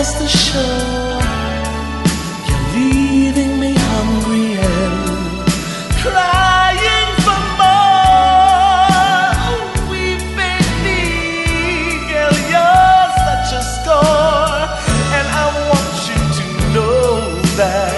across the shore. You're leaving me hungry and crying for more. Oh, weeping me, girl, you're such a score. And I want you to know that.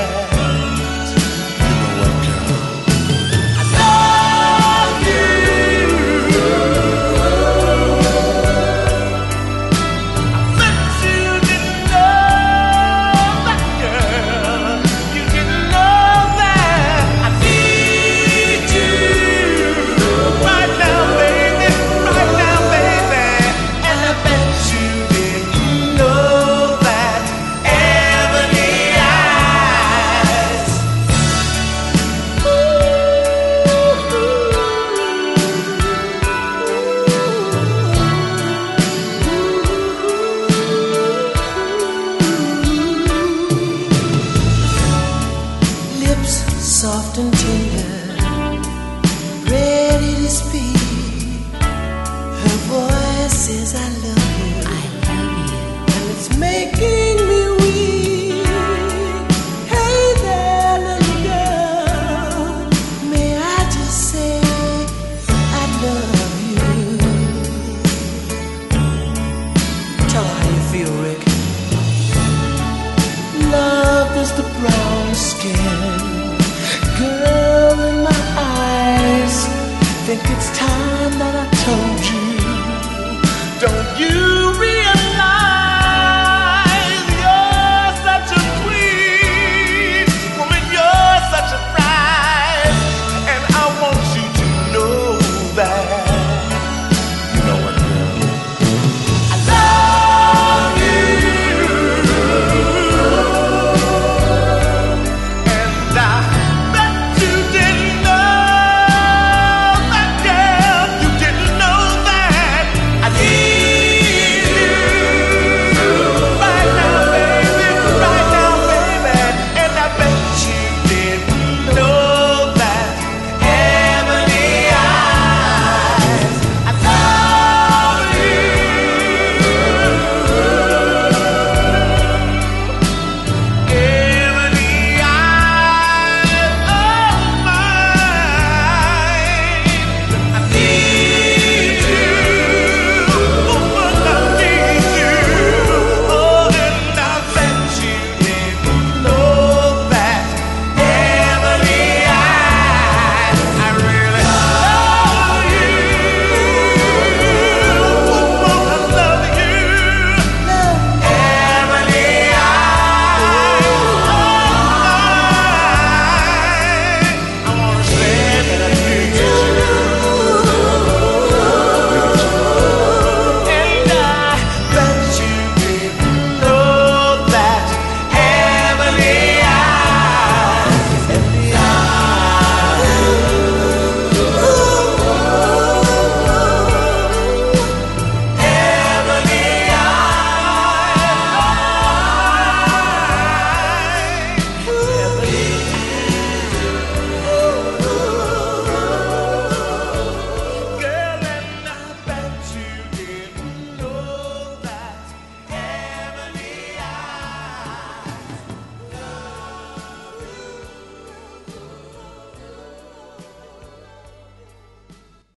Soft and tender, ready to speak. Her voice says, I love you, I love you, and it's making me weak. Hey there, little girl, may I just say I love you. Tell her how you feel, Rick. Love is the brown skin, girl in my eyes. Think it's time that I told you. Don't you realize?